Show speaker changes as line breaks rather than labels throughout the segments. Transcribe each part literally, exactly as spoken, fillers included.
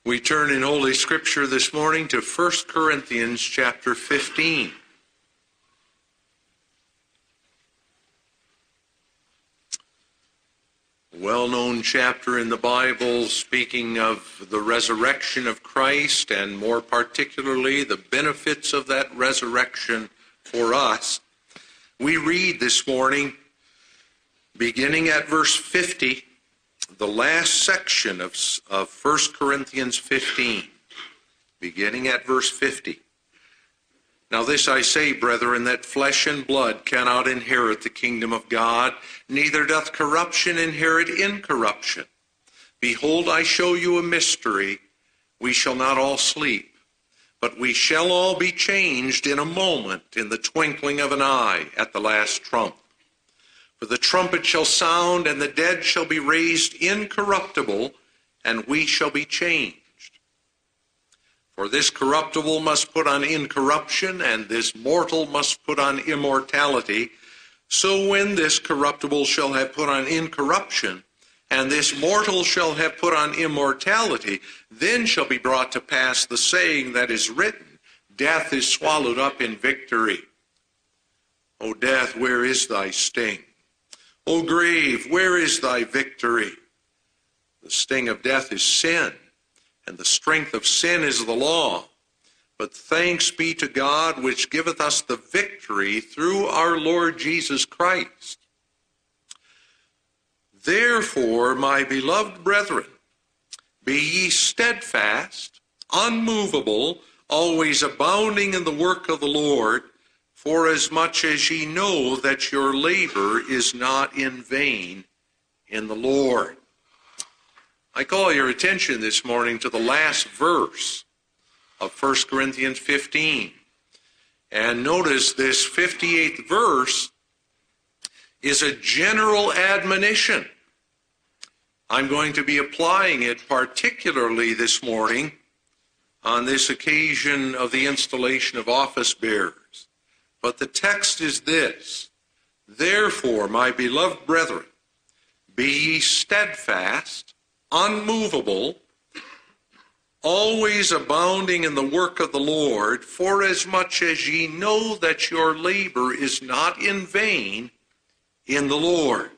We turn in Holy Scripture this morning to First Corinthians chapter fifteen. A well-known chapter in the Bible speaking of the resurrection of Christ and more particularly the benefits of that resurrection for us. We read this morning, beginning at verse fifty, the last section of, of First Corinthians fifteen, beginning at verse fifty. Now this I say, brethren, that flesh and blood cannot inherit the kingdom of God, neither doth corruption inherit incorruption. Behold, I show you a mystery. We shall not all sleep, but we shall all be changed in a moment, in the twinkling of an eye, at the last trump. For the trumpet shall sound, and the dead shall be raised incorruptible, and we shall be changed. For this corruptible must put on incorruption, and this mortal must put on immortality. So when this corruptible shall have put on incorruption, and this mortal shall have put on immortality, then shall be brought to pass the saying that is written, Death is swallowed up in victory. O death, where is thy sting? O grave, where is thy victory? The sting of death is sin, and the strength of sin is the law. But thanks be to God, which giveth us the victory through our Lord Jesus Christ. Therefore, my beloved brethren, be ye steadfast, unmovable, always abounding in the work of the Lord, forasmuch as ye know that your labor is not in vain in the Lord. I call your attention this morning to the last verse of First Corinthians fifteen. And notice this fifty-eighth verse is a general admonition. I'm going to be applying it particularly this morning on this occasion of the installation of office bearers. But the text is this: Therefore, my beloved brethren, be ye steadfast, unmovable, always abounding in the work of the Lord, forasmuch as ye know that your labor is not in vain in the Lord.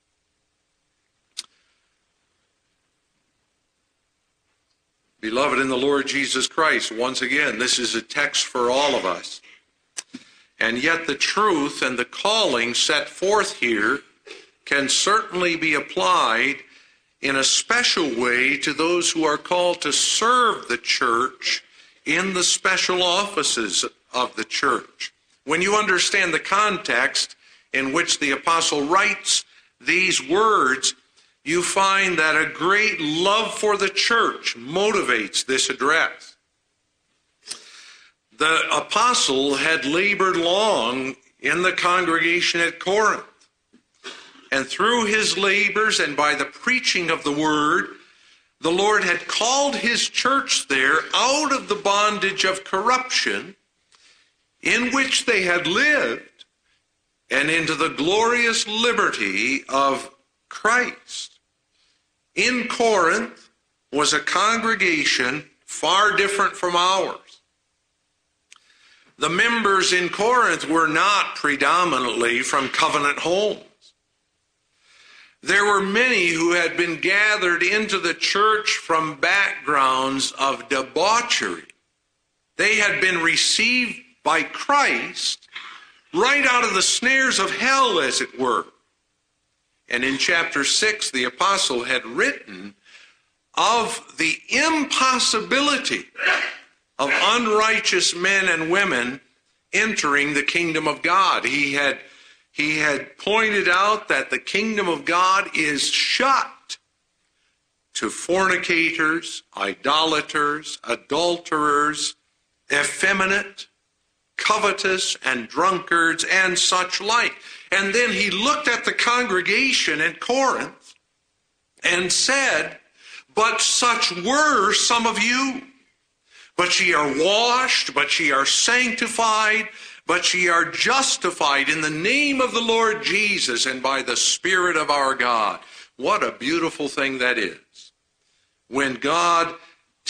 Beloved in the Lord Jesus Christ, once again, this is a text for all of us. And yet the truth and the calling set forth here can certainly be applied in a special way to those who are called to serve the church in the special offices of the church. When you understand the context in which the apostle writes these words, you find that a great love for the church motivates this address. The apostle had labored long in the congregation at Corinth. And through his labors and by the preaching of the word, the Lord had called his church there out of the bondage of corruption in which they had lived and into the glorious liberty of Christ. In Corinth was a congregation far different from ours. The members in Corinth were not predominantly from covenant homes. There were many who had been gathered into the church from backgrounds of debauchery. They had been received by Christ right out of the snares of hell, as it were. And in chapter six, the apostle had written of the impossibility of unrighteous men and women entering the kingdom of God. He had, he had pointed out that the kingdom of God is shut to fornicators, idolaters, adulterers, effeminate, covetous, and drunkards, and such like. And then he looked at the congregation in Corinth and said, but such were some of you. But ye are washed, but ye are sanctified, but ye are justified in the name of the Lord Jesus and by the Spirit of our God. What a beautiful thing that is. When God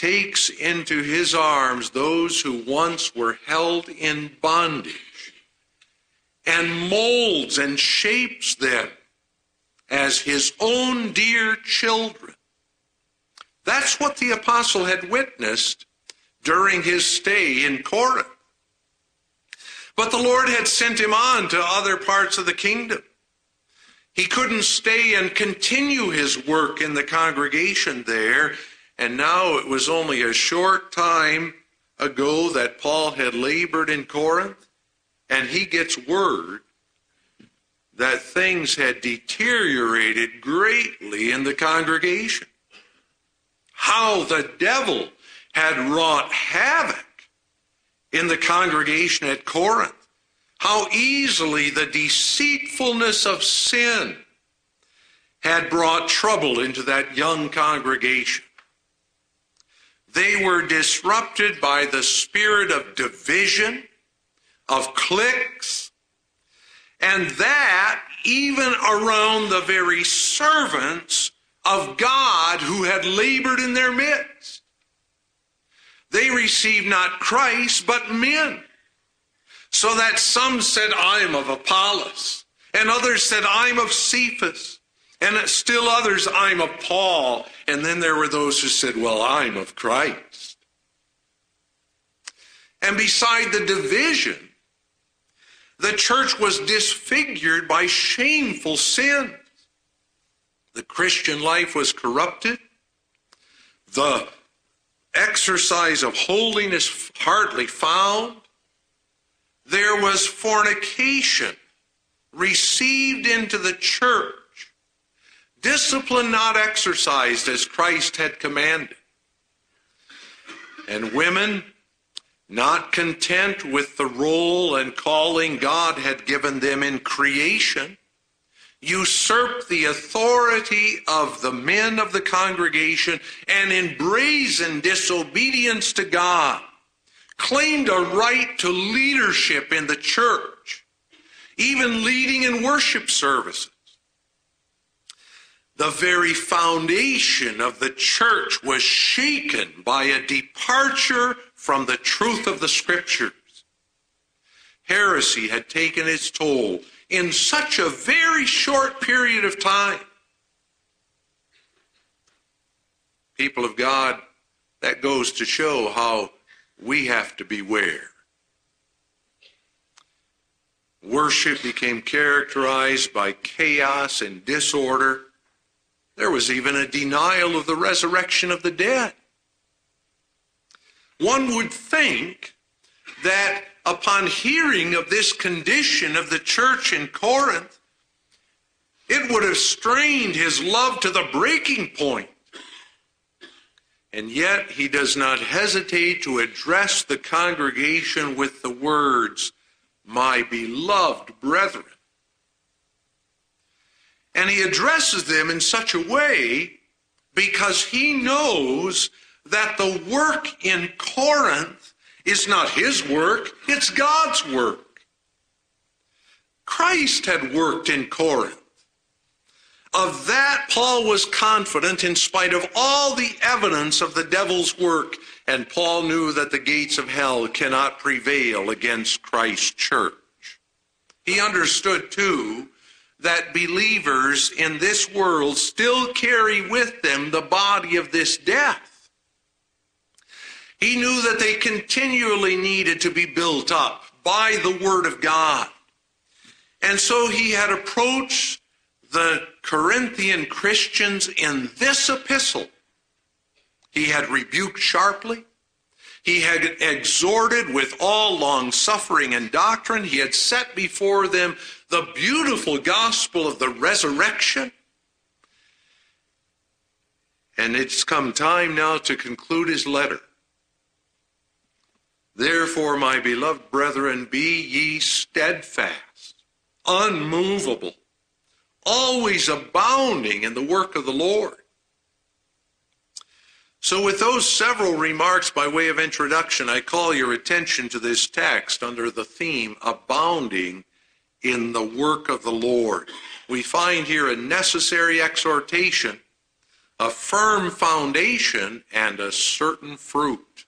takes into his arms those who once were held in bondage and molds and shapes them as his own dear children. That's what the apostle had witnessed during his stay in Corinth. But the Lord had sent him on to other parts of the kingdom. He couldn't stay and continue his work in the congregation there, and now it was only a short time ago that Paul had labored in Corinth, and he gets word that things had deteriorated greatly in the congregation. How the devil had wrought havoc in the congregation at Corinth. How easily the deceitfulness of sin had brought trouble into that young congregation. They were disrupted by the spirit of division, of cliques, and that even around the very servants of God who had labored in their midst. They received not Christ, but men. So that some said, I'm of Apollos, and others said, I'm of Cephas, and still others, I'm of Paul. And then there were those who said, well, I'm of Christ. And beside the division, the church was disfigured by shameful sins. The Christian life was corrupted. The exercise of holiness hardly found. There was fornication received into the church, discipline not exercised as Christ had commanded. And women, not content with the role and calling God had given them in creation, usurped the authority of the men of the congregation and in brazen disobedience to God, claimed a right to leadership in the church, even leading in worship services. The very foundation of the church was shaken by a departure from the truth of the Scriptures. Heresy had taken its toll in such a very short period of time. People of God, that goes to show how we have to beware. Worship became characterized by chaos and disorder. There was even a denial of the resurrection of the dead. One would think that upon hearing of this condition of the church in Corinth, it would have strained his love to the breaking point. And yet he does not hesitate to address the congregation with the words, my beloved brethren. And he addresses them in such a way because he knows that the work in Corinth is not his work, it's God's work. Christ had worked in Corinth. Of that, Paul was confident in spite of all the evidence of the devil's work, and Paul knew that the gates of hell cannot prevail against Christ's church. He understood, too, that believers in this world still carry with them the body of this death. He knew that they continually needed to be built up by the Word of God. And so he had approached the Corinthian Christians in this epistle. He had rebuked sharply. He had exhorted with all long-suffering and doctrine. He had set before them the beautiful gospel of the resurrection. And it's come time now to conclude his letter. Therefore, my beloved brethren, be ye steadfast, unmovable, always abounding in the work of the Lord. So with those several remarks by way of introduction, I call your attention to this text under the theme, abounding in the work of the Lord. We find here a necessary exhortation a firm foundation, and a certain fruit.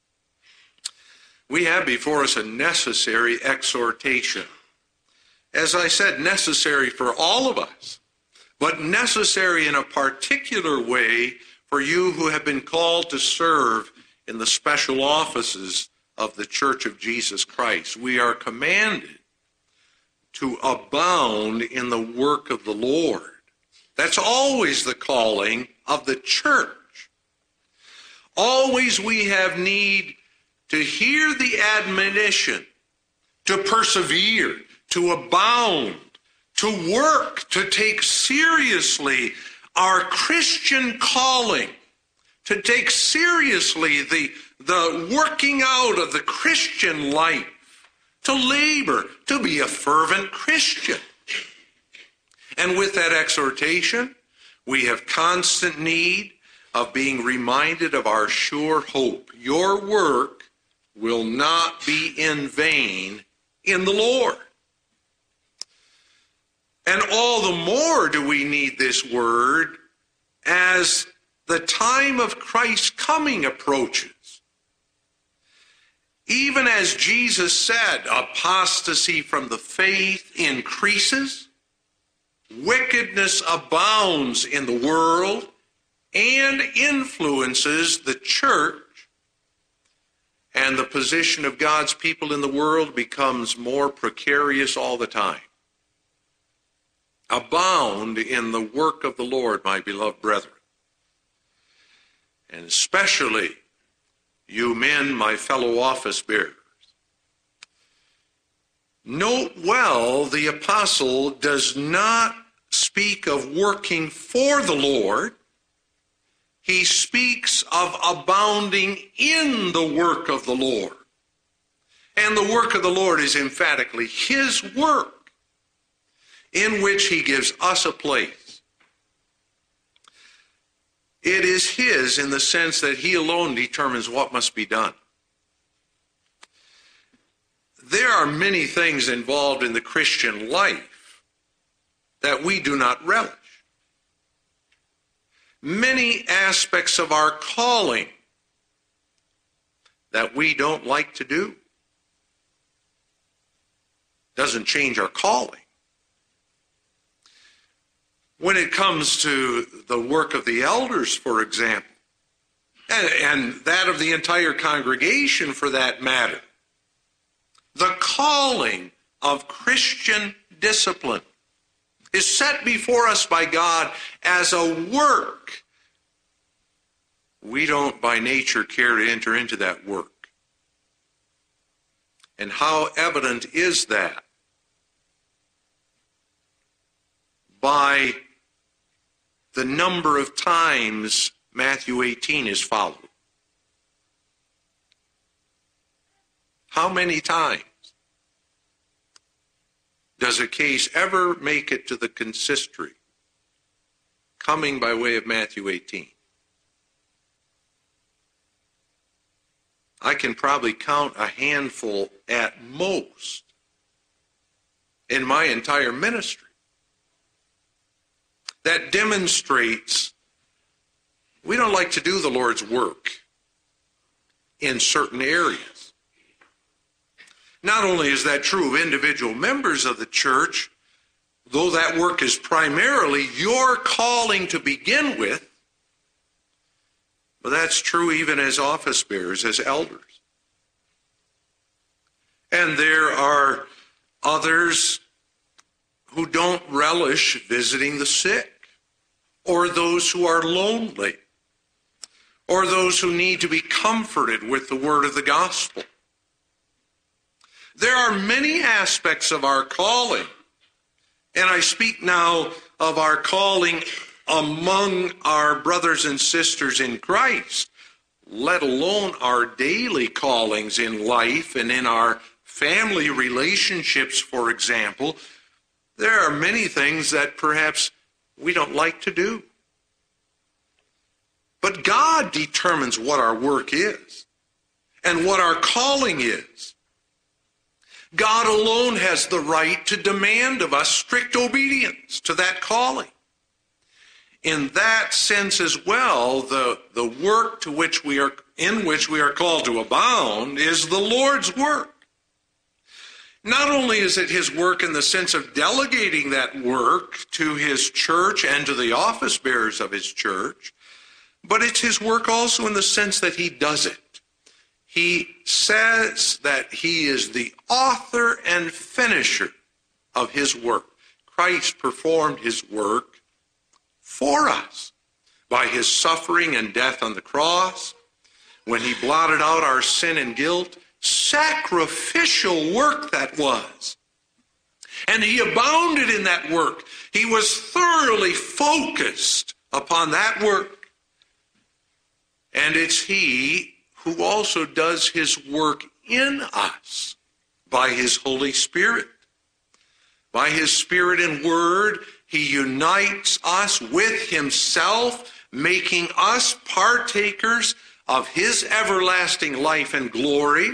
We have before us a necessary exhortation. As I said, necessary for all of us, but necessary in a particular way for you who have been called to serve in the special offices of the Church of Jesus Christ. We are commanded to abound in the work of the Lord. That's always the calling of the church. Always we have need to hear the admonition, to persevere, to abound, to work, to take seriously our Christian calling, to take seriously the, the working out of the Christian life, to labor, to be a fervent Christian. And with that exhortation, we have constant need of being reminded of our sure hope. Your work will not be in vain in the Lord. And all the more do we need this word as the time of Christ's coming approaches. Even as Jesus said, apostasy from the faith increases, wickedness abounds in the world and influences the church, and the position of God's people in the world becomes more precarious all the time. Abound in the work of the Lord, my beloved brethren. And especially you men, my fellow office bearers. Note well, the apostle does not speak of working for the Lord. He speaks of abounding in the work of the Lord. And the work of the Lord is emphatically his work, in which he gives us a place. It is his in the sense that he alone determines what must be done. There are many things involved in the Christian life that we do not relish. Many aspects of our calling that we don't like to do. Doesn't change our calling. When it comes to the work of the elders, for example, and, and that of the entire congregation for that matter, the calling of Christian discipline is set before us by God as a work. We don't by nature care to enter into that work. And how evident is that? By the number of times Matthew eighteen is followed. How many times does a case ever make it to the consistory coming by way of Matthew eighteen? I can probably count a handful at most in my entire ministry. That demonstrates we don't like to do the Lord's work in certain areas. Not only is that true of individual members of the church, though that work is primarily your calling to begin with, but that's true even as office bearers, as elders. And there are others who don't relish visiting the sick, or those who are lonely, or those who need to be comforted with the word of the gospel. There are many aspects of our calling, and I speak now of our calling among our brothers and sisters in Christ, let alone our daily callings in life and in our family relationships, for example. There are many things that perhaps we don't like to do. But God determines what our work is and what our calling is. God alone has the right to demand of us strict obedience to that calling. in that sense as well, the, the work to which we are, in which we are called to abound is the Lord's work. Not only is it his work in the sense of delegating that work to his church and to the office bearers of his church, but it's his work also in the sense that he does it. He says that he is the author and finisher of his work. Christ performed his work for us by his suffering and death on the cross, when he blotted out our sin and guilt. Sacrificial work that was. And he abounded in that work. He was thoroughly focused upon that work. And it's he who also does his work in us by his Holy Spirit. By his Spirit and Word, he unites us with himself, making us partakers of his everlasting life and glory.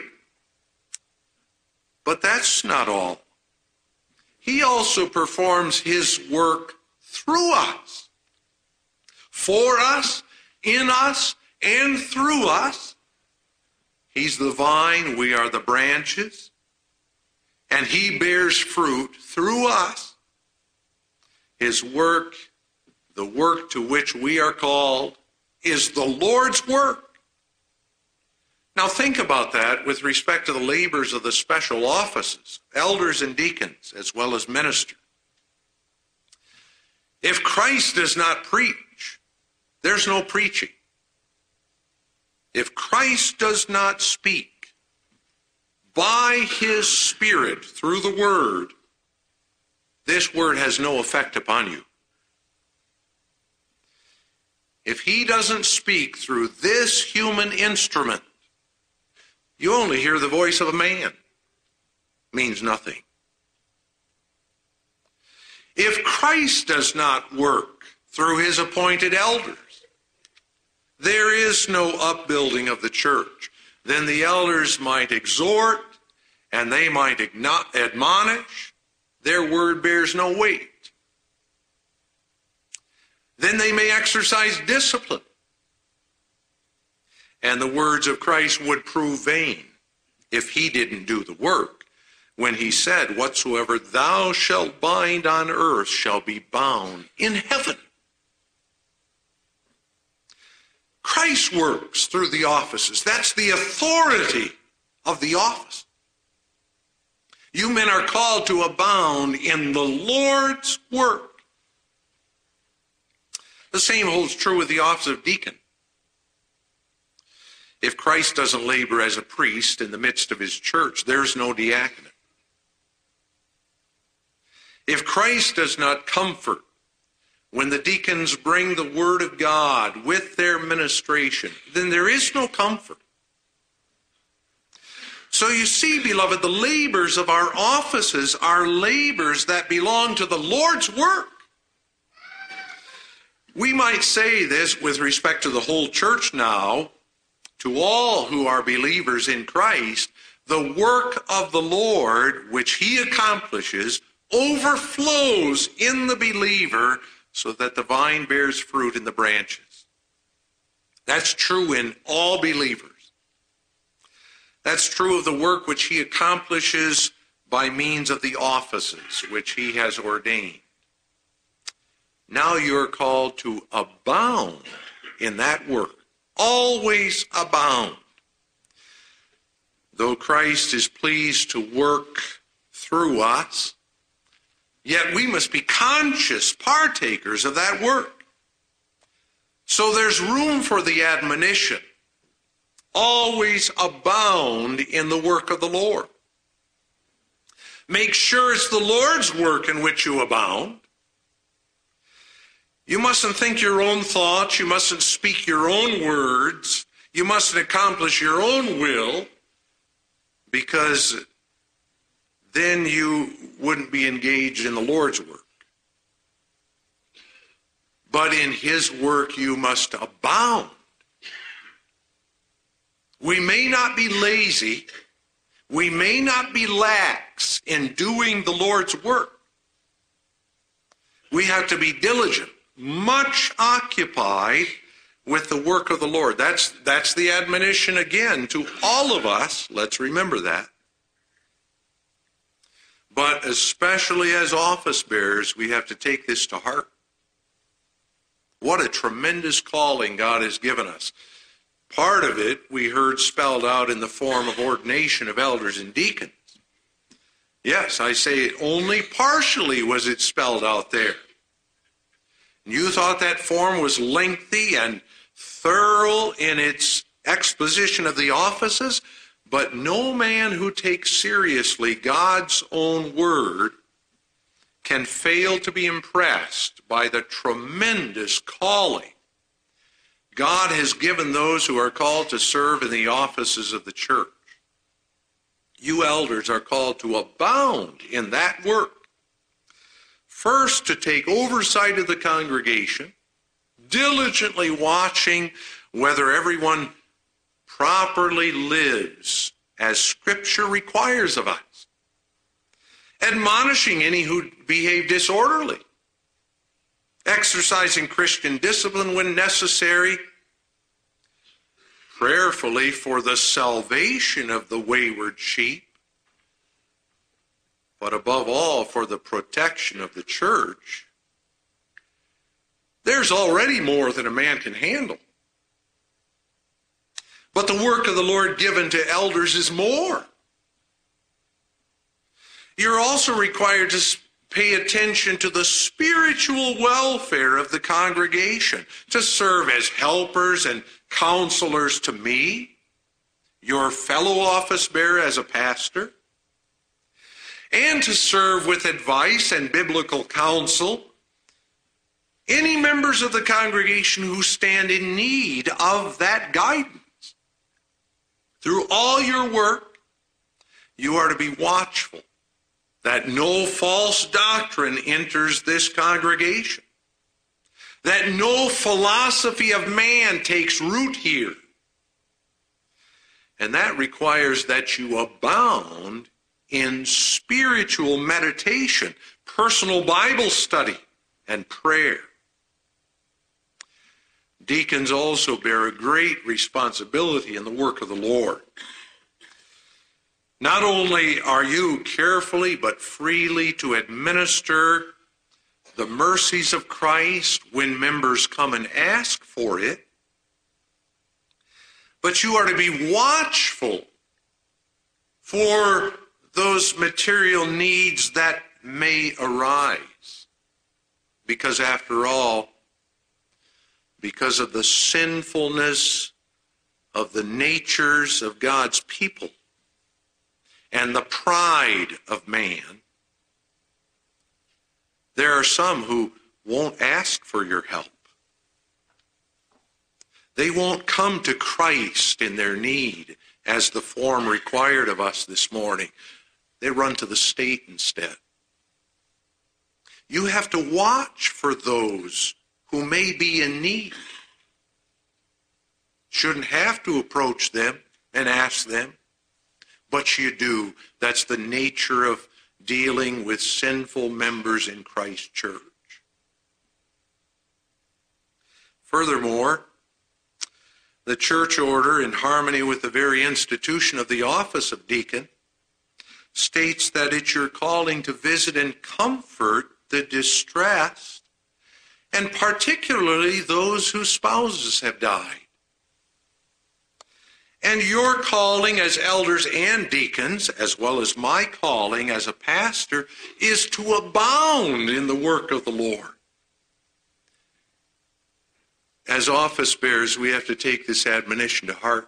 But that's not all. He also performs his work through us, for us, in us, and through us. He's the vine, we are the branches, and he bears fruit through us. His work, the work to which we are called, is the Lord's work. Now think about that with respect to the labors of the special offices, elders and deacons, as well as ministers. If Christ does not preach, there's no preaching. If Christ does not speak by his Spirit through the Word, this Word has no effect upon you. If he doesn't speak through this human instrument, you only hear the voice of a man. It means nothing. If Christ does not work through his appointed elders, there is no upbuilding of the church. Then the elders might exhort and they might admonish. Their word bears no weight. Then they may exercise discipline. And the words of Christ would prove vain if he didn't do the work, when he said, "Whatsoever thou shalt bind on earth shall be bound in heaven." Christ works through the offices. That's the authority of the office. You men are called to abound in the Lord's work. The same holds true with the office of deacon. If Christ doesn't labor as a priest in the midst of his church, there's no diaconate. If Christ does not comfort when the deacons bring the word of God with their ministration, then there is no comfort. So you see, beloved, the labors of our offices are labors that belong to the Lord's work. We might say this with respect to the whole church now, to all who are believers in Christ: the work of the Lord, which he accomplishes, overflows in the believer so that the vine bears fruit in the branches. That's true in all believers. That's true of the work which he accomplishes by means of the offices which he has ordained. Now you're called to abound in that work. Always abound. Though Christ is pleased to work through us, yet we must be conscious partakers of that work. So there's room for the admonition. Always abound in the work of the Lord. Make sure it's the Lord's work in which you abound. You mustn't think your own thoughts. You mustn't speak your own words. You mustn't accomplish your own will, because then you wouldn't be engaged in the Lord's work. But in his work you must abound. We may not be lazy. We may not be lax in doing the Lord's work. We have to be diligent. much occupied with the work of the Lord. That's, that's the admonition again to all of us. Let's remember that. But especially as office bearers, we have to take this to heart. What a tremendous calling God has given us. Part of it we heard spelled out in the form of ordination of elders and deacons. Yes, I say only partially was it spelled out there. You thought that form was lengthy and thorough in its exposition of the offices, but no man who takes seriously God's own word can fail to be impressed by the tremendous calling God has given those who are called to serve in the offices of the church. You elders are called to abound in that work. First, to take oversight of the congregation, diligently watching whether everyone properly lives as Scripture requires of us, admonishing any who behave disorderly, exercising Christian discipline when necessary, prayerfully for the salvation of the wayward sheep, but above all for the protection of the church. There's already more than a man can handle. But the work of the Lord given to elders is more. You're also required to pay attention to the spiritual welfare of the congregation, to serve as helpers and counselors to me, your fellow office bearer as a pastor, and to serve with advice and biblical counsel any members of the congregation who stand in need of that guidance. Through all your work, you are to be watchful that no false doctrine enters this congregation, that no philosophy of man takes root here. And that requires that you abound in spiritual meditation, personal Bible study, and prayer. Deacons also bear a great responsibility in the work of the Lord. Not only are you carefully but freely to administer the mercies of Christ when members come and ask for it, but you are to be watchful for those material needs that may arise. Because after all, because of the sinfulness of the natures of God's people and the pride of man, there are some who won't ask for your help. They won't come to Christ in their need as the form required of us this morning. They run to the state instead. You have to watch for those who may be in need. Shouldn't have to approach them and ask them, but you do. That's the nature of dealing with sinful members in Christ's church. Furthermore, the church order, in harmony with the very institution of the office of deacon, states that it's your calling to visit and comfort the distressed, and particularly those whose spouses have died. And your calling as elders and deacons, as well as my calling as a pastor, is to abound in the work of the Lord. As office bearers, we have to take this admonition to heart.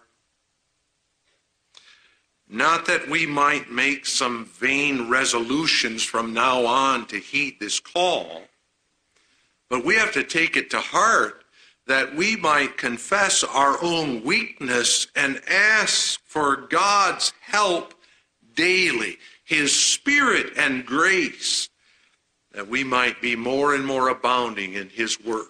Not that we might make some vain resolutions from now on to heed this call, but we have to take it to heart that we might confess our own weakness and ask for God's help daily, His Spirit and grace, that we might be more and more abounding in His work.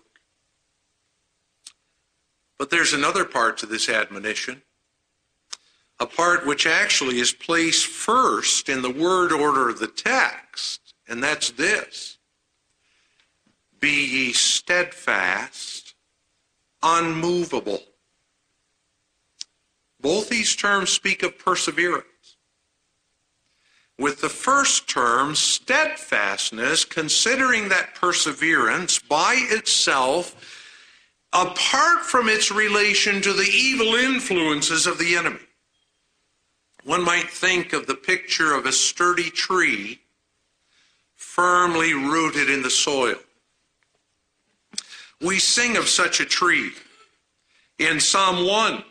But there's another part to this admonition, a part which actually is placed first in the word order of the text, and that's this. Be ye steadfast, unmovable. Both these terms speak of perseverance. With the first term, steadfastness, considering that perseverance by itself, apart from its relation to the evil influences of the enemy. One might think of the picture of a sturdy tree firmly rooted in the soil. We sing of such a tree in Psalm one.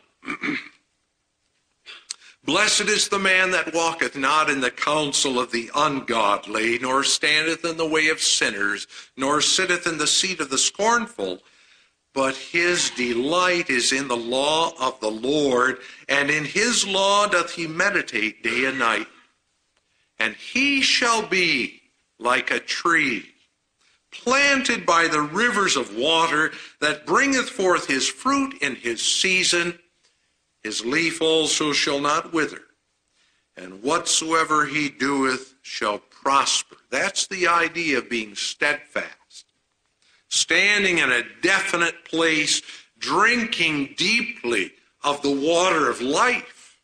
Blessed is the man that walketh not in the counsel of the ungodly, nor standeth in the way of sinners, nor sitteth in the seat of the scornful, but his delight is in the law of the Lord, and in his law doth he meditate day and night. And he shall be like a tree planted by the rivers of water, that bringeth forth his fruit in his season. His leaf also shall not wither, and whatsoever he doeth shall prosper. That's the idea of being steadfast. Standing in a definite place, drinking deeply of the water of life.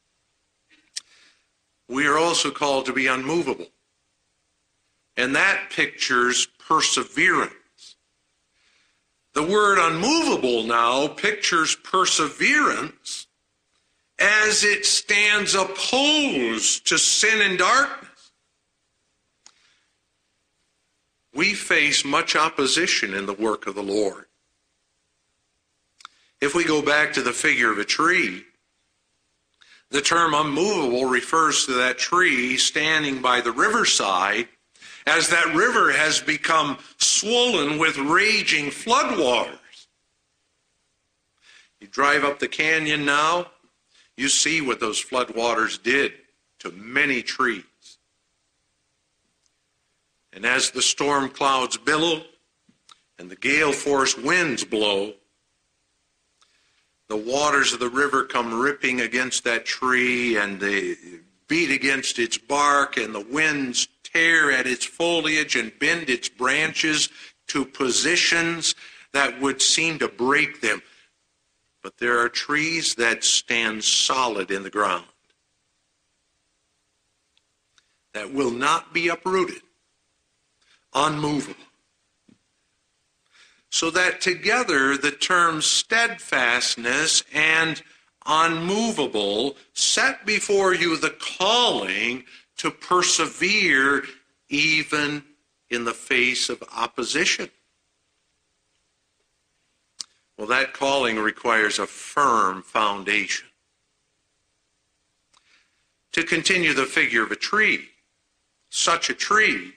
We are also called to be unmovable. And that pictures perseverance. The word unmovable now pictures perseverance as it stands opposed to sin and darkness. We face much opposition in the work of the Lord. If we go back to the figure of a tree, the term unmovable refers to that tree standing by the riverside as that river has become swollen with raging floodwaters. You drive up the canyon now, you see what those floodwaters did to many trees. And as the storm clouds billow and the gale force winds blow, the waters of the river come ripping against that tree, and they beat against its bark, and the winds tear at its foliage and bend its branches to positions that would seem to break them. But there are trees that stand solid in the ground, that will not be uprooted, unmovable. So that together the terms steadfastness and unmovable set before you the calling to persevere even in the face of opposition. Well, that calling requires a firm foundation. To continue the figure of a tree, such a tree,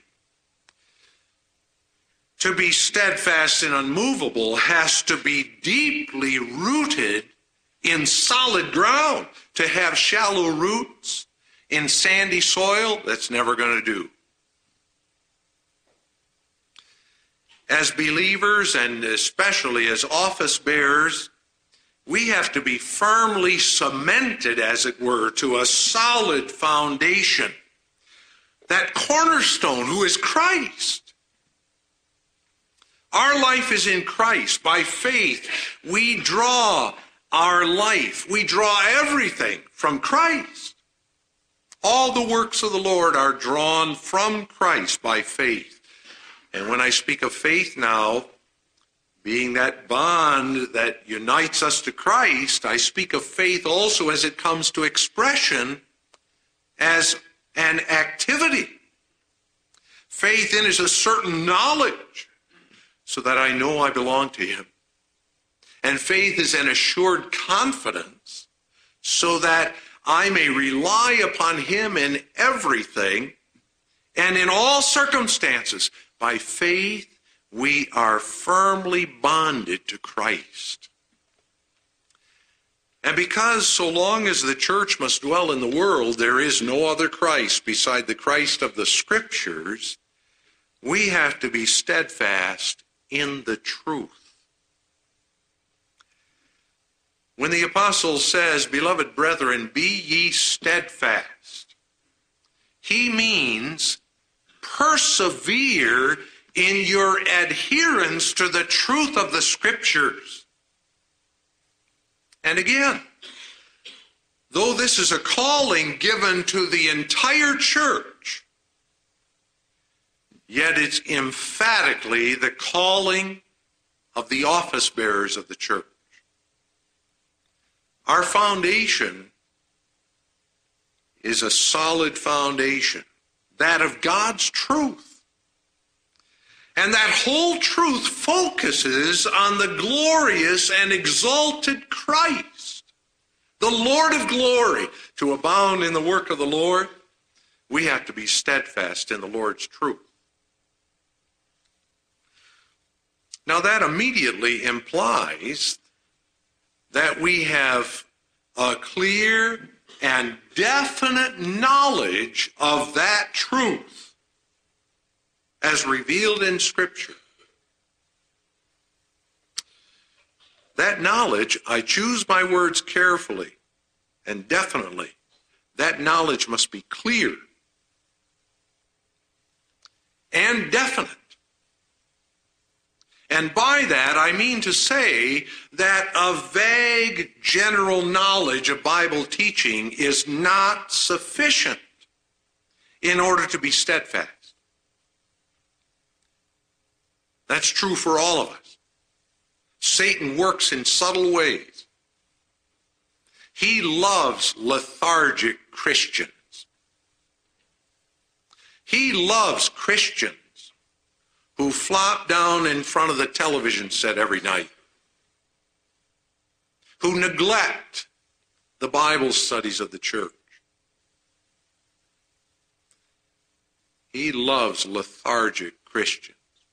to be steadfast and unmovable has to be deeply rooted in solid ground. To have shallow roots in sandy soil, that's never going to do. As believers, and especially as office bearers, we have to be firmly cemented, as it were, to a solid foundation. That cornerstone, who is Christ. Our life is in Christ. By faith, we draw our life. We draw everything from Christ. All the works of the Lord are drawn from Christ by faith. And when I speak of faith now, being that bond that unites us to Christ, I speak of faith also as it comes to expression as an activity. Faith in is a certain knowledge, so that I know I belong to him. And faith is an assured confidence, so that I may rely upon him in everything and in all circumstances. By faith, we are firmly bonded to Christ. And because so long as the church must dwell in the world, there is no other Christ beside the Christ of the Scriptures, we have to be steadfast in the truth. When the apostle says, "Beloved brethren, be ye steadfast," he means persevere in your adherence to the truth of the Scriptures. And again, though this is a calling given to the entire church, yet it's emphatically the calling of the office bearers of the church. Our foundation is a solid foundation, that of God's truth. And that whole truth focuses on the glorious and exalted Christ, the Lord of glory. To abound in the work of the Lord, we have to be steadfast in the Lord's truth. Now that immediately implies that we have a clear and definite knowledge of that truth as revealed in Scripture. That knowledge, I choose my words carefully and definitely. That knowledge must be clear and definite. And by that, I mean to say that a vague general knowledge of Bible teaching is not sufficient in order to be steadfast. That's true for all of us. Satan works in subtle ways. He loves lethargic Christians. He loves Christians who flop down in front of the television set every night, who neglect the Bible studies of the church. He loves lethargic Christians.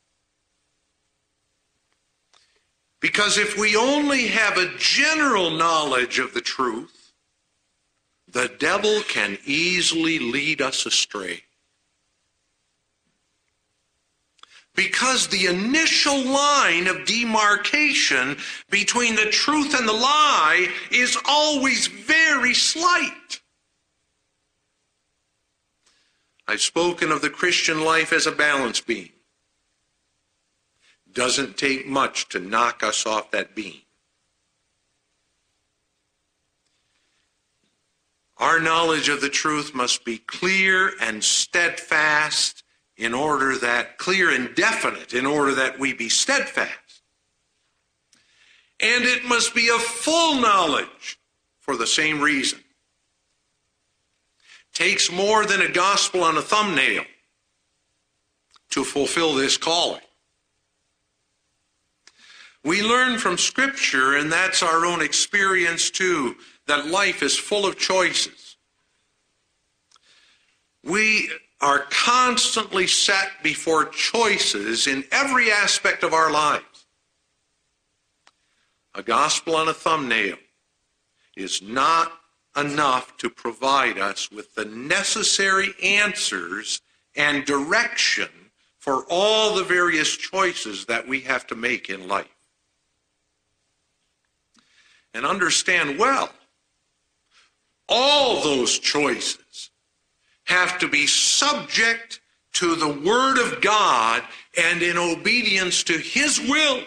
Because if we only have a general knowledge of the truth, the devil can easily lead us astray. Because the initial line of demarcation between the truth and the lie is always very slight. I've spoken of the Christian life as a balance beam. Doesn't take much to knock us off that beam. Our knowledge of the truth must be clear and steadfast in order that, clear and definite, in order that we be steadfast. And it must be a full knowledge for the same reason. Takes more than a gospel on a thumbnail to fulfill this calling. We learn from Scripture, and that's our own experience too, that life is full of choices. We are constantly set before choices in every aspect of our lives. A gospel on a thumbnail is not enough to provide us with the necessary answers and direction for all the various choices that we have to make in life. And understand well, all those choices have to be subject to the Word of God and in obedience to His will.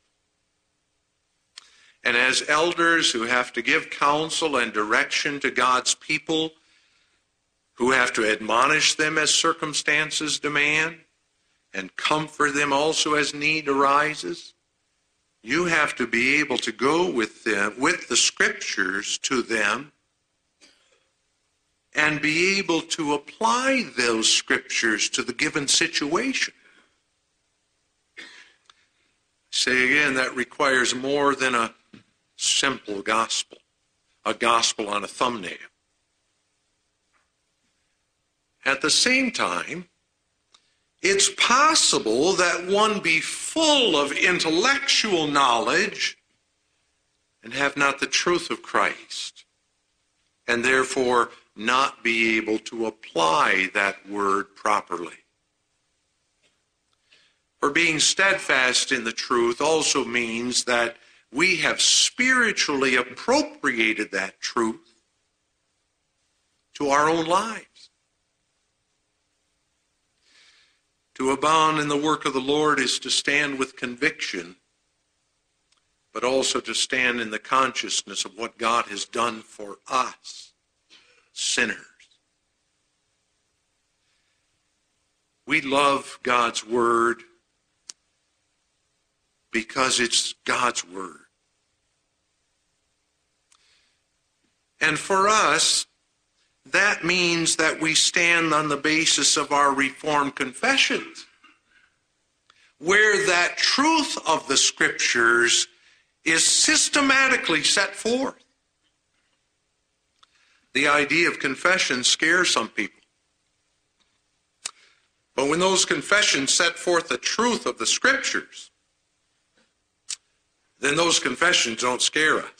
And as elders who have to give counsel and direction to God's people, who have to admonish them as circumstances demand, and comfort them also as need arises, you have to be able to go with them, with the Scriptures to them, and be able to apply those Scriptures to the given situation. Say again, that requires more than a simple gospel, a gospel on a thumbnail. At the same time, it's possible that one be full of intellectual knowledge and have not the truth of Christ, and therefore not be able to apply that word properly. For being steadfast in the truth also means that we have spiritually appropriated that truth to our own lives. To abound in the work of the Lord is to stand with conviction, but also to stand in the consciousness of what God has done for us, sinners. We love God's word because it's God's word. And for us, that means that we stand on the basis of our Reformed confessions, where that truth of the Scriptures is systematically set forth. The idea of confession scares some people. But when those confessions set forth the truth of the Scriptures, then those confessions don't scare us.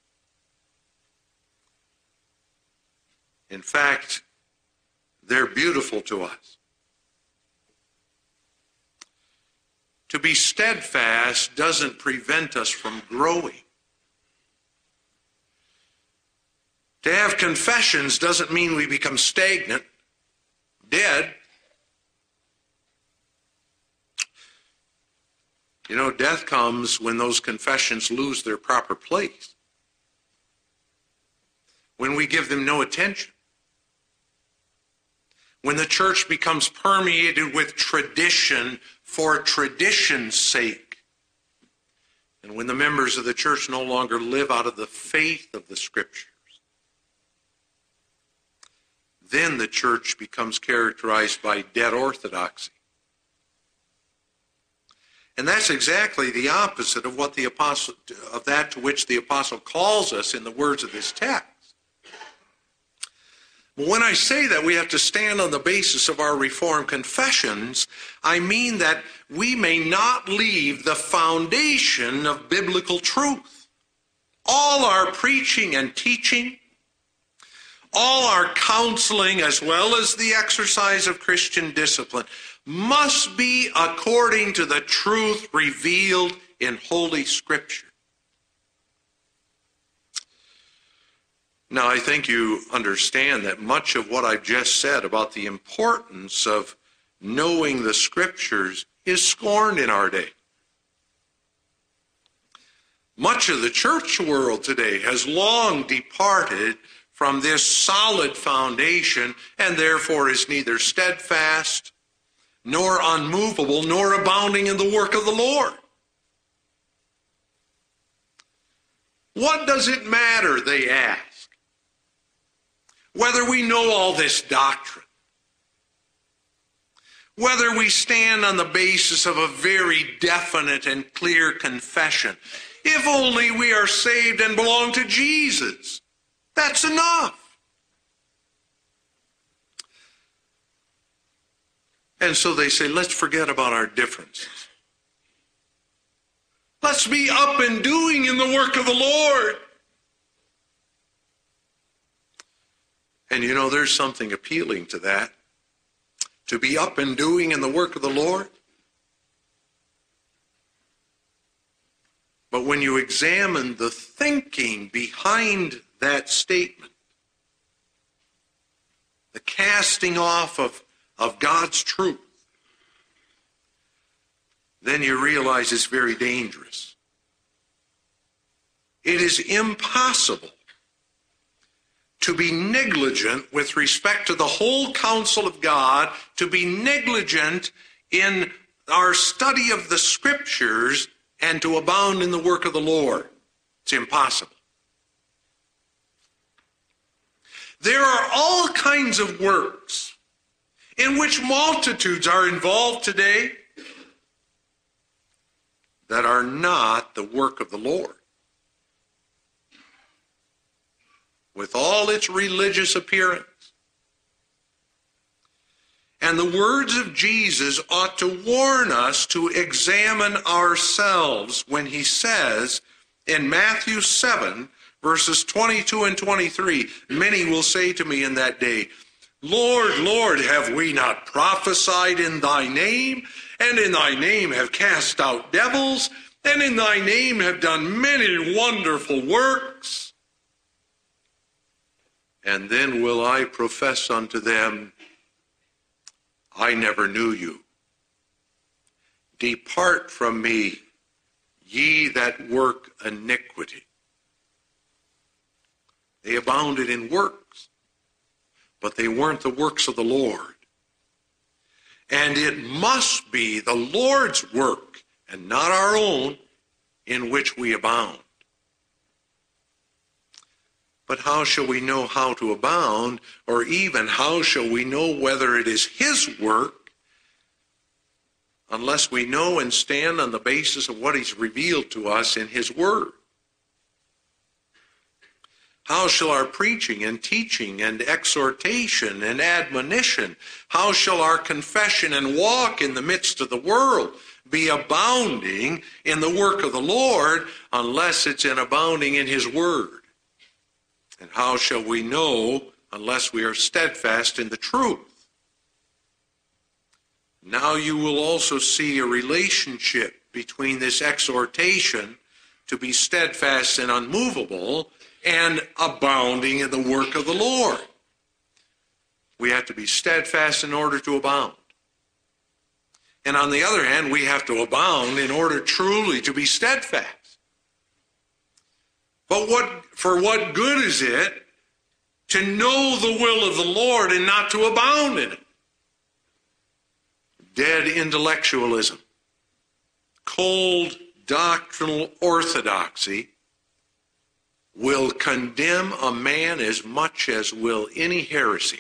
In fact, they're beautiful to us. To be steadfast doesn't prevent us from growing. To have confessions doesn't mean we become stagnant, dead. You know, death comes when those confessions lose their proper place, when we give them no attention, when the church becomes permeated with tradition for tradition's sake, and when the members of the church no longer live out of the faith of the Scriptures, then the church becomes characterized by dead orthodoxy. And that's exactly the opposite of what the apostle, of that to which the apostle calls us in the words of this text. But when I say that we have to stand on the basis of our Reformed confessions, I mean that we may not leave the foundation of biblical truth. All our preaching and teaching, all our counseling, as well as the exercise of Christian discipline, must be according to the truth revealed in Holy Scripture. Now, I think you understand that much of what I've just said about the importance of knowing the Scriptures is scorned in our day. Much of the church world today has long departed from this solid foundation and therefore is neither steadfast nor unmovable nor abounding in the work of the Lord. What does it matter, they ask, whether we know all this doctrine, whether we stand on the basis of a very definite and clear confession? If only we are saved and belong to Jesus, that's enough. And so they say, let's forget about our differences. Let's be up and doing in the work of the Lord. And you know, there's something appealing to that. To be up and doing in the work of the Lord. But when you examine the thinking behind that statement, the casting off of, of God's truth, then you realize it's very dangerous. It is impossible to be negligent with respect to the whole counsel of God, to be negligent in our study of the Scriptures, and to abound in the work of the Lord. It's impossible. There are all kinds of works in which multitudes are involved today that are not the work of the Lord. With all its religious appearance. And the words of Jesus ought to warn us to examine ourselves when he says in Matthew seven, verses twenty-two and twenty-three, many will say to me in that day, Lord, Lord, have we not prophesied in thy name, and in thy name have cast out devils, and in thy name have done many wonderful works? And then will I profess unto them, I never knew you. Depart from me, ye that work iniquity. They abounded in works, but they weren't the works of the Lord. And it must be the Lord's work, and not our own, in which we abound. But how shall we know how to abound, or even how shall we know whether it is his work, unless we know and stand on the basis of what he's revealed to us in his word? How shall our preaching and teaching and exhortation and admonition, how shall our confession and walk in the midst of the world be abounding in the work of the Lord, unless it's in abounding in his word? And how shall we know unless we are steadfast in the truth? Now you will also see a relationship between this exhortation to be steadfast and unmovable and abounding in the work of the Lord. We have to be steadfast in order to abound. And on the other hand, we have to abound in order truly to be steadfast. But what, for what good is it to know the will of the Lord and not to abound in it? Dead intellectualism, cold doctrinal orthodoxy will condemn a man as much as will any heresy.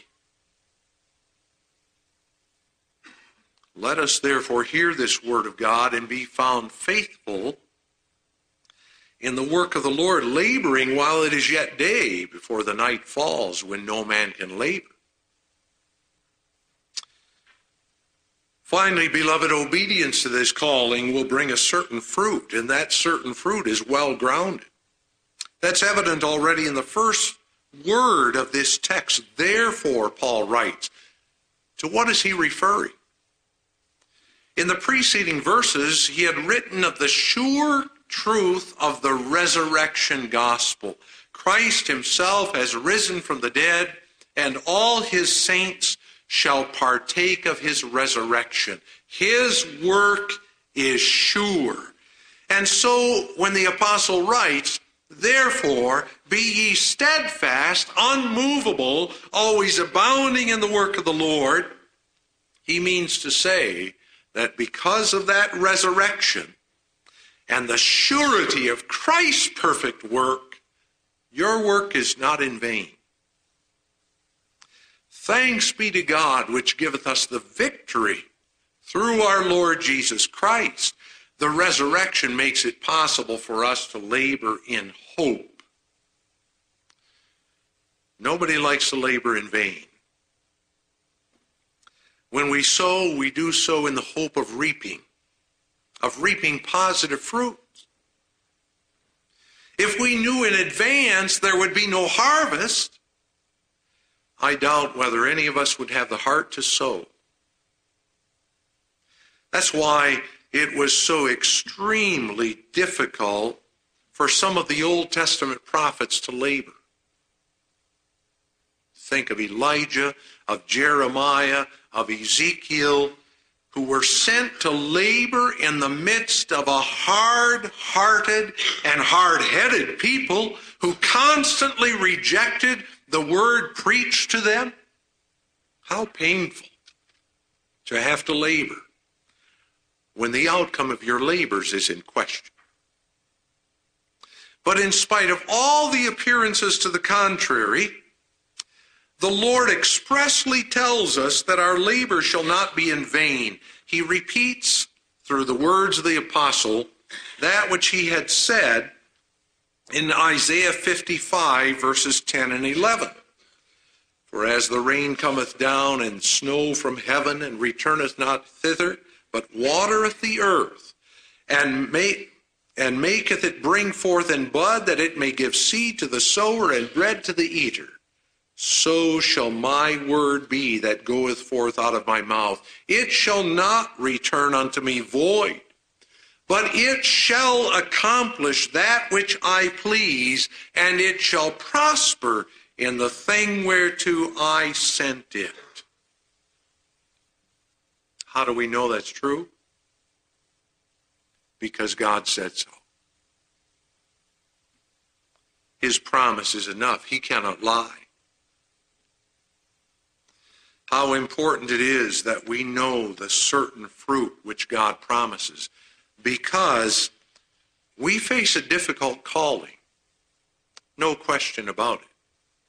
Let us therefore hear this word of God and be found faithful in the work of the Lord, laboring while it is yet day, before the night falls, when no man can labor. Finally, beloved, obedience to this calling will bring a certain fruit, and that certain fruit is well grounded. That's evident already in the first word of this text. Therefore, Paul writes. To what is he referring? In the preceding verses, he had written of the sure truth of the resurrection gospel. Christ himself has risen from the dead, and all his saints shall partake of his resurrection. His work is sure. And so when the apostle writes, therefore, be ye steadfast, unmovable, always abounding in the work of the Lord, he means to say that because of that resurrection and the surety of Christ's perfect work, your work is not in vain. Thanks be to God, which giveth us the victory through our Lord Jesus Christ. The resurrection makes it possible for us to labor in hope. Nobody likes to labor in vain. When we sow, we do so in the hope of reaping, of reaping positive fruit. If we knew in advance there would be no harvest, I doubt whether any of us would have the heart to sow. That's why it was so extremely difficult for some of the Old Testament prophets to labor. Think of Elijah, of Jeremiah, of Ezekiel, who were sent to labor in the midst of a hard-hearted and hard-headed people who constantly rejected the word preached to them. How painful to have to labor when the outcome of your labors is in question. But in spite of all the appearances to the contrary, the Lord expressly tells us that our labor shall not be in vain. He repeats through the words of the apostle that which he had said in Isaiah fifty-five, verses ten and eleven. For as the rain cometh down and snow from heaven, and returneth not thither, but watereth the earth, and make and maketh it bring forth and bud, that it may give seed to the sower and bread to the eater, so shall my word be that goeth forth out of my mouth. It shall not return unto me void, but it shall accomplish that which I please, and it shall prosper in the thing whereto I sent it. How do we know that's true? because God said so. His promise is enough. He cannot lie. How important it is that we know the certain fruit which God promises, because we face a difficult calling. No question about it.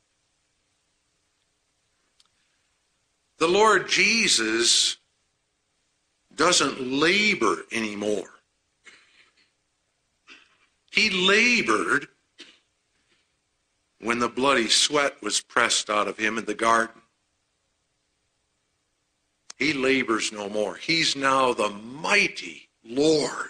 The Lord Jesus doesn't labor anymore. He labored when the bloody sweat was pressed out of him in the garden. He labors no more. He's now the mighty Lord.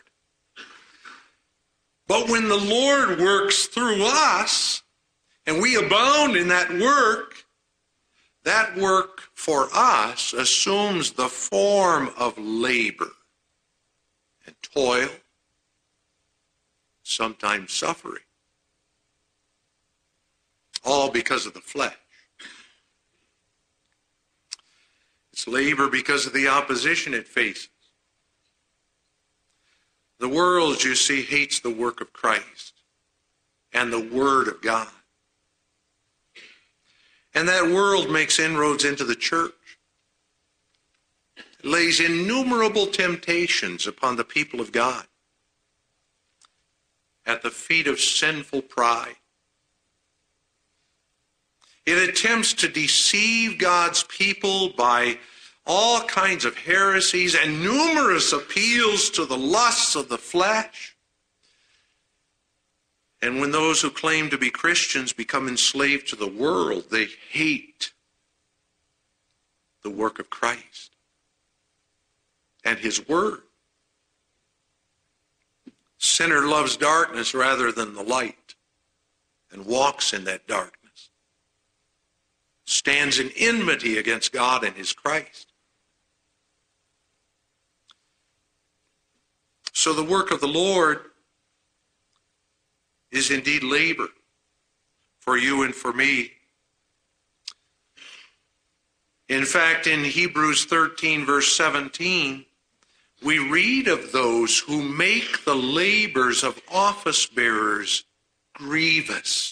But when the Lord works through us, and we abound in that work, that work for us assumes the form of labor and toil, sometimes suffering, all because of the flesh. It's labor because of the opposition it faces. The world, you see, hates the work of Christ and the Word of God. And that world makes inroads into the church. It lays innumerable temptations upon the people of God at the feet of sinful pride. It attempts to deceive God's people by all kinds of heresies and numerous appeals to the lusts of the flesh. And when those who claim to be Christians become enslaved to the world, they hate the work of Christ and his word. Sinner loves darkness rather than the light and walks in that darkness, stands in enmity against God and his Christ. So the work of the Lord is indeed labor for you and for me. In fact, in Hebrews thirteen, verse seventeen, we read of those who make the labors of office bearers grievous.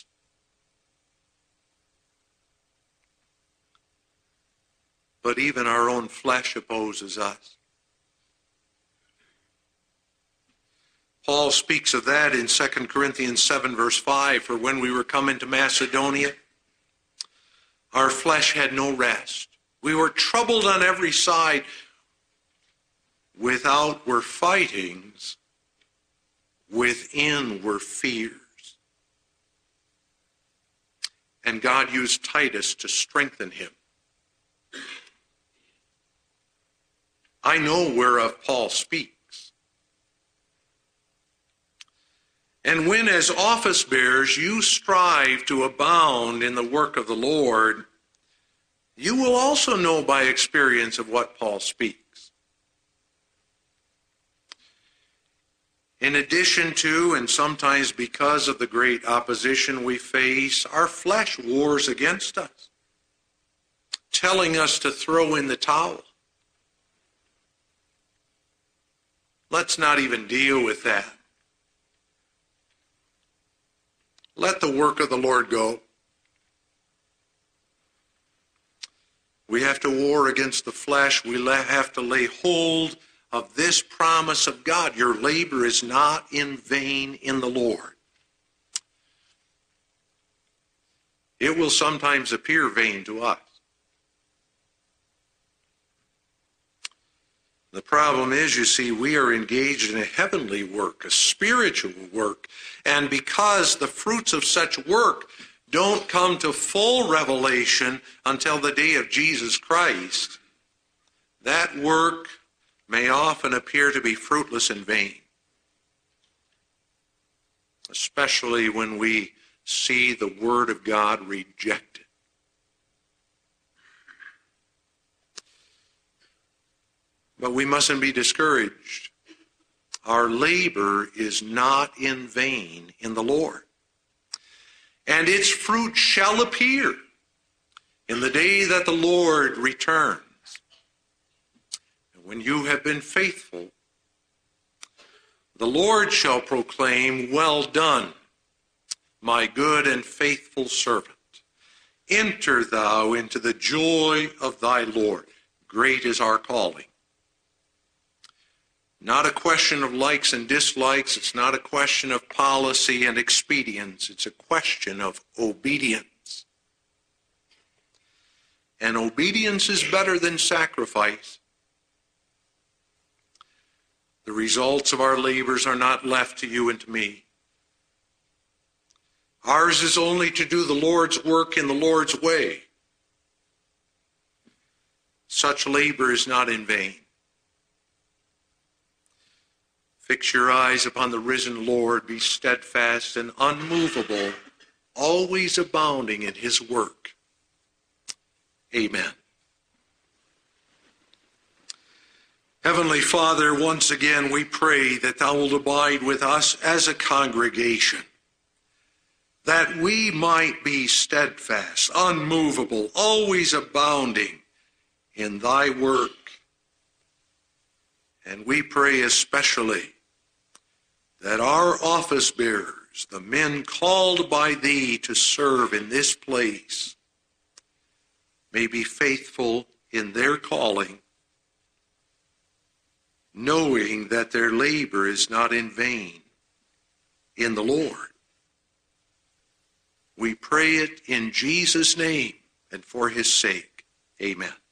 But even our own flesh opposes us. Paul speaks of that in Second Corinthians seven, verse five, for when we were come into Macedonia, our flesh had no rest. We were troubled on every side. Without were fightings, within were fears. And God used Titus to strengthen him. I know whereof Paul speaks. And when as office bearers you strive to abound in the work of the Lord, you will also know by experience of what Paul speaks. In addition to, and sometimes because of the great opposition we face, our flesh wars against us, telling us to throw in the towel. Let's not even deal with that. Let the work of the Lord go. We have to war against the flesh. We have to lay hold of this promise of God. Your labor is not in vain in the Lord. It will sometimes appear vain to us. The problem is, you see, we are engaged in a heavenly work, a spiritual work, and because the fruits of such work don't come to full revelation until the day of Jesus Christ, that work may often appear to be fruitless and vain, especially when we see the Word of God rejected. But we mustn't be discouraged. Our labor is not in vain in the Lord. And its fruit shall appear in the day that the Lord returns. And when you have been faithful The Lord shall proclaim, well done, my good and faithful servant. Enter thou into the joy of thy Lord. Great is our calling. Not a question of likes and dislikes. It's not a question of policy and expedience. It's a question of obedience. And obedience is better than sacrifice. The results of our labors are not left to you and to me. Ours is only to do the Lord's work in the Lord's way. Such labor is not in vain. Fix your eyes upon the risen Lord. Be steadfast and unmovable, always abounding in his work. Amen. Heavenly Father, once again we pray that thou wilt abide with us as a congregation, that we might be steadfast, unmovable, always abounding in thy work. And we pray especially that our office bearers, the men called by thee to serve in this place, may be faithful in their calling, knowing that their labor is not in vain in the Lord. We pray it in Jesus' name and for his sake. Amen.